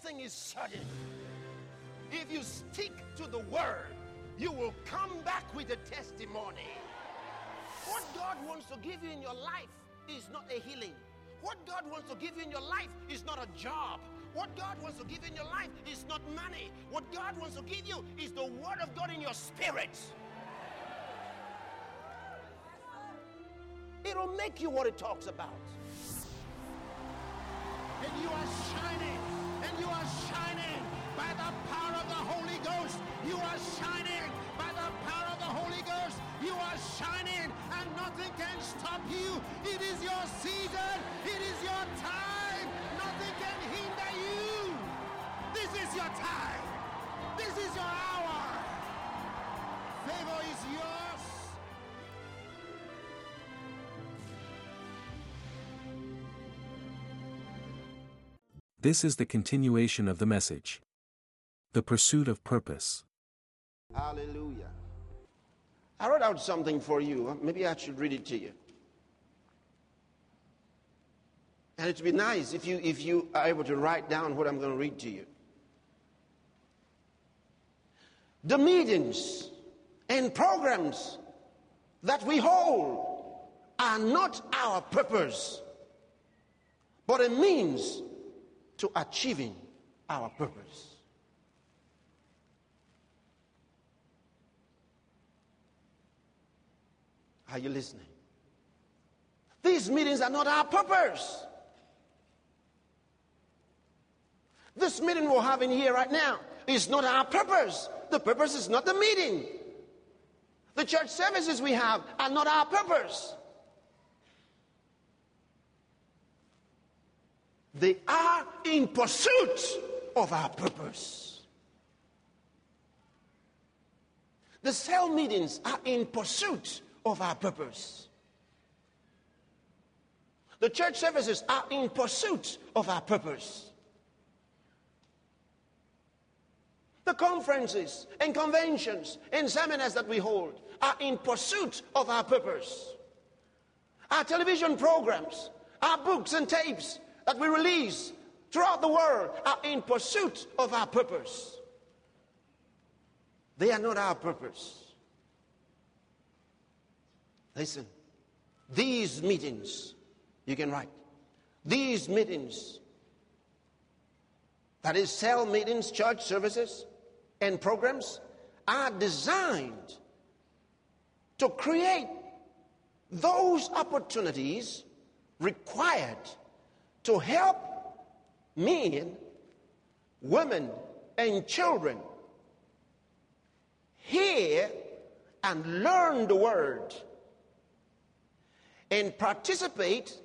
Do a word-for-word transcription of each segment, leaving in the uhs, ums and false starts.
blessing is sudden. If you stick to the word, you will come back with a testimony. What God wants to give you in your life is not a healing. What God wants to give you in your life is not a job. What God wants to give you in your life is not money. What God wants to give you is the word of God in your spirit. It'll make you what it talks about. And you are shining, and you are shining by the power of the Holy Ghost. You are shining by the power of the Holy Ghost. You are shining, and nothing can stop you. It is your season. It is your time. Nothing can hinder you. This is your time. This is your hour. Favor is yours. This is the continuation of the message. The pursuit of purpose. Hallelujah. I wrote out something for you. Maybe I should read it to you. And it'd be nice if you if you are able to write down what I'm going to read to you. The meetings and programs that we hold are not our purpose, but a means to achieving our purpose. Are you listening? These meetings are not our purpose. This meeting we're having here right now is not our purpose. The purpose is not the meeting. The church services we have are not our purpose. They are in pursuit of our purpose. The cell meetings are in pursuit of our purpose. The church services are in pursuit of our purpose. The conferences and conventions and seminars that we hold are in pursuit of our purpose. Our television programs, our books and tapes that we release throughout the world are in pursuit of our purpose. They are not our purpose. Listen, these meetings, you can write, these meetings, that is cell meetings, church services, and programs, are designed to create those opportunities required to help men, women, and children hear and learn the word and participate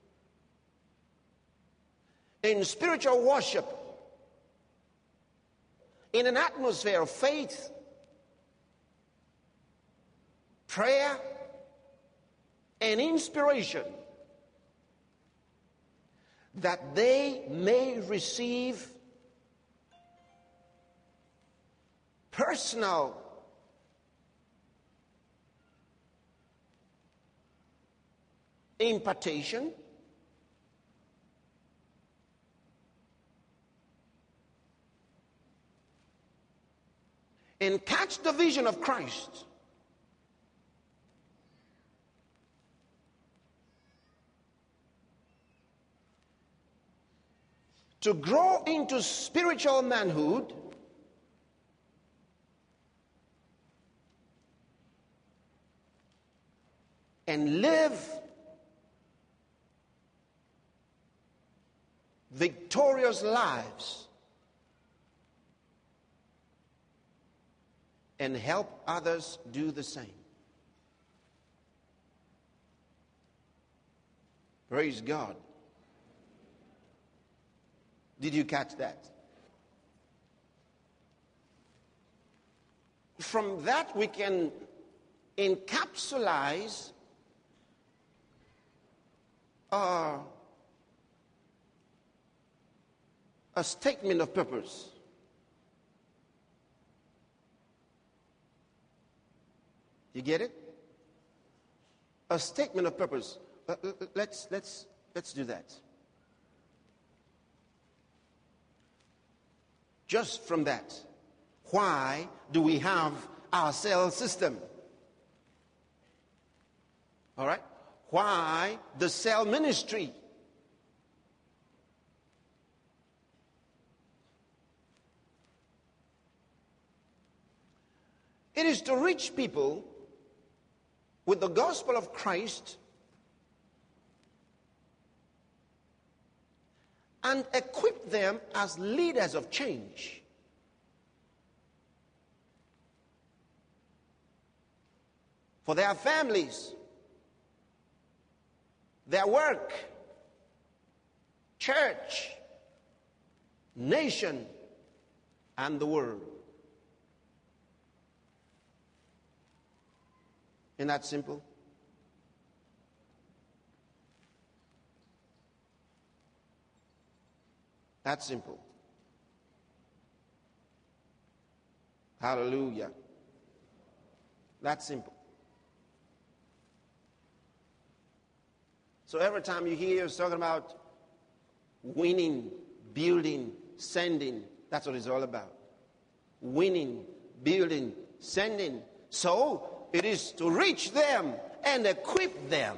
in spiritual worship in an atmosphere of faith, prayer, and inspiration, that they may receive personal impartation and catch the vision of Christ to grow into spiritual manhood and live victorious lives and help others do the same. Praise God. Did you catch that? From that we can encapsulize uh, a statement of purpose. You get it? A statement of purpose. Uh, let's let's let's do that. just from that. Why do we have our cell system? All right? Why the cell ministry? It is to reach people with the gospel of Christ and equip them as leaders of change. For their families, their work, church, nation, and the world. Isn't that simple? That's simple. Hallelujah. That's simple. So every time you hear us talking about winning, building, sending, that's what it's all about. Winning, building, sending. So it is to reach them and equip them.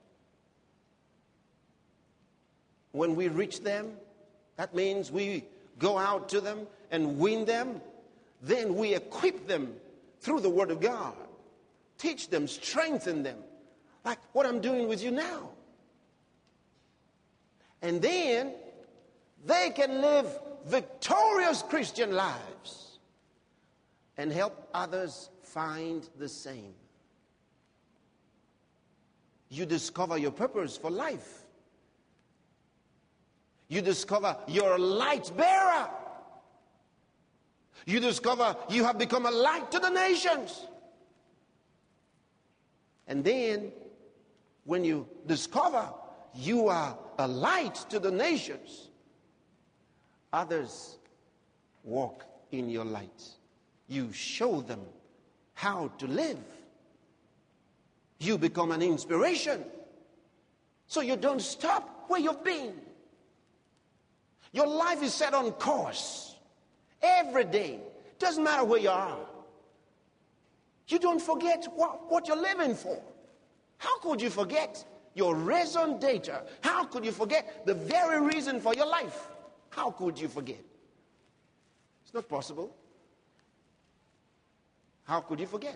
When we reach them, that means we go out to them and win them. Then we equip them through the Word of God. Teach them, strengthen them. Like what I'm doing with you now. And then they can live victorious Christian lives and help others find the same. You discover your purpose for life. You discover you're a light bearer. You discover you have become a light to the nations. And then when you discover you are a light to the nations, others walk in your light. You show them how to live. You become an inspiration. So you don't stop where you've been. Your life is set on course every day. Doesn't matter where you are. You don't forget what, what you're living for. How could you forget your raison d'etre? How could you forget the very reason for your life? How could you forget? It's not possible. How could you forget?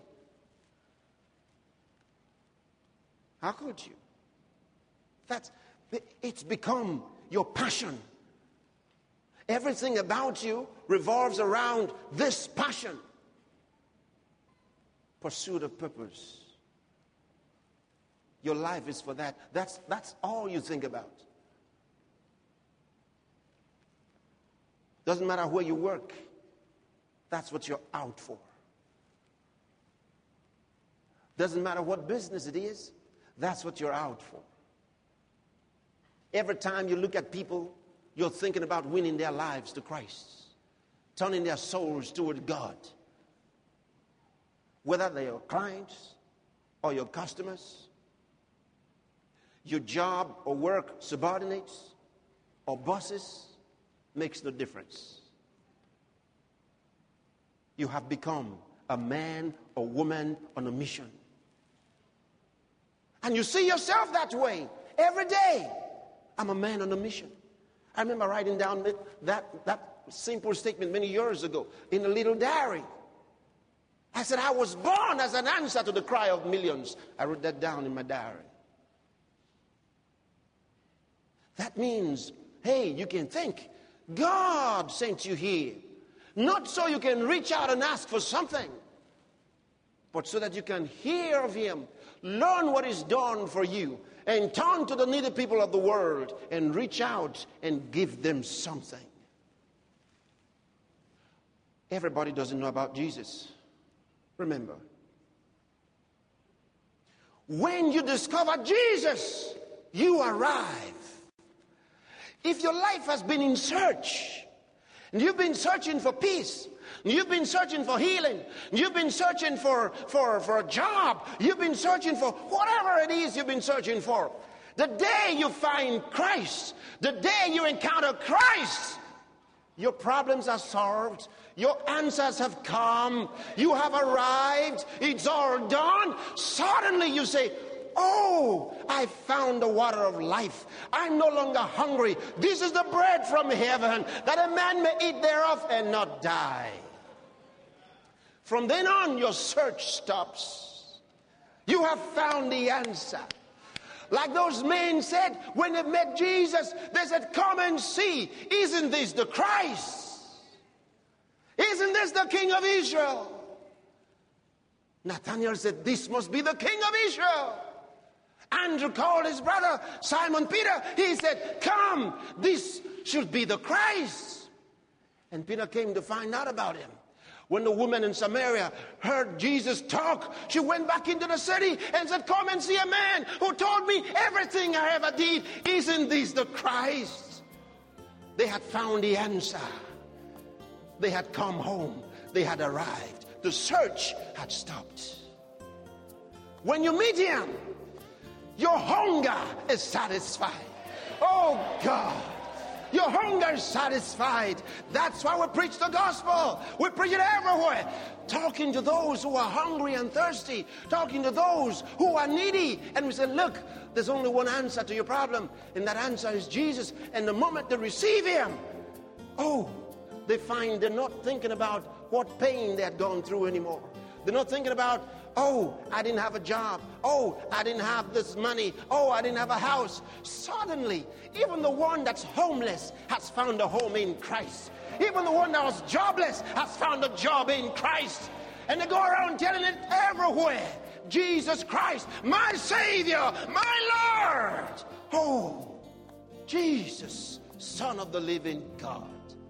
How could you? That's, it's become your passion. Everything about you revolves around this passion. Pursuit of purpose. Your life is for that. That's, that's all you think about. Doesn't matter where you work. That's what you're out for. Doesn't matter what business it is. That's what you're out for. Every time you look at people, you're thinking about winning their lives to Christ. Turning their souls toward God. Whether they are clients or your customers, your job or work subordinates or bosses, makes no difference. You have become a man or woman on a mission. And you see yourself that way every day. I'm a man on a mission. I remember writing down that, that simple statement many years ago in a little diary. I said, I was born as an answer to the cry of millions. I wrote that down in my diary. That means, hey, you can think, God sent you here. Not so you can reach out and ask for something, but so that you can hear of Him, learn what is done for you, and turn to the needy people of the world and reach out and give them something. Everybody doesn't know about Jesus. Remember, when you discover Jesus, you arrive. If your life has been in search, and you've been searching for peace, and you've been searching for healing, and you've been searching for, for, for a job, you've been searching for whatever it is you've been searching for, the day you find Christ, the day you encounter Christ, Your problems are solved. Your answers have come. You have arrived. It's all done. Suddenly you say, oh, I found the water of life. I'm no longer hungry. This is the bread from heaven, that a man may eat thereof and not die. From then on, your search stops. You have found the answer. Like those men said when they met Jesus, they said, come and see. Isn't this the Christ? Isn't this the King of Israel? Nathanael said, this must be the King of Israel. Andrew called his brother Simon Peter. He said, come, this should be the Christ. And Peter came to find out about him. When the woman in Samaria heard Jesus talk, she went back into the city and said, come and see a man who told me everything I ever did. Isn't this the Christ? They had found the answer. They had come home. They had arrived. The search had stopped. When you meet him, your hunger is satisfied. Oh God. Your hunger is satisfied. That's why we preach the gospel. We preach it everywhere. Talking to those who are hungry and thirsty. Talking to those who are needy. And we say, look, there's only one answer to your problem. And that answer is Jesus. And the moment they receive him, oh, they find they're not thinking about what pain they had gone through anymore. They're not thinking about, oh, I didn't have a job. Oh, I didn't have this money. Oh, I didn't have a house. Suddenly, even the one that's homeless has found a home in Christ. Even the one that was jobless has found a job in Christ. And they go around telling it everywhere. Jesus Christ, my Savior, my Lord. Oh, Jesus, Son of the living God.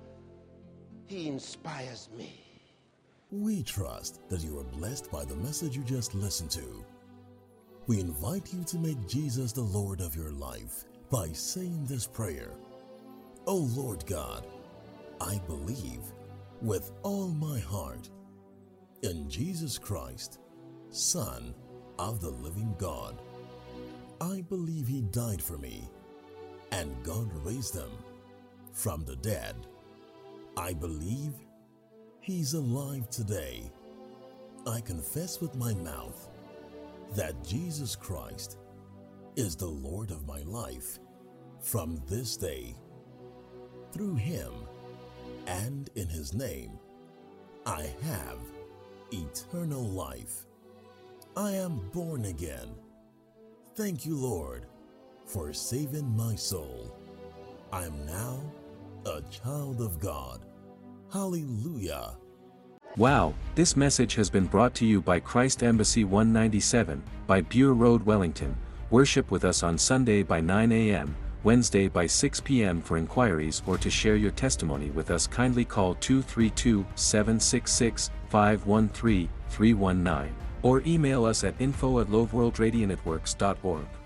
He inspires me. We trust that you are blessed by the message you just listened to. We invite you to make Jesus the Lord of your life by saying this prayer. Oh Lord God, I believe with all my heart in Jesus Christ, Son of the living God. I believe he died for me and God raised him from the dead. I believe he's alive today. I confess with my mouth that Jesus Christ is the Lord of my life from this day. Through him and in his name, I have eternal life. I am born again. Thank you, Lord, for saving my soul. I am now a child of God. Hallelujah. Wow, this message has been brought to you by Christ Embassy one ninety-seven, by Bure Road, Wellington. Worship with us on Sunday by nine a m, Wednesday by six p m For inquiries or to share your testimony with us, kindly call two three two, seven six six, five one three, three one nine or email us at info at loveworldradionetworks dot org.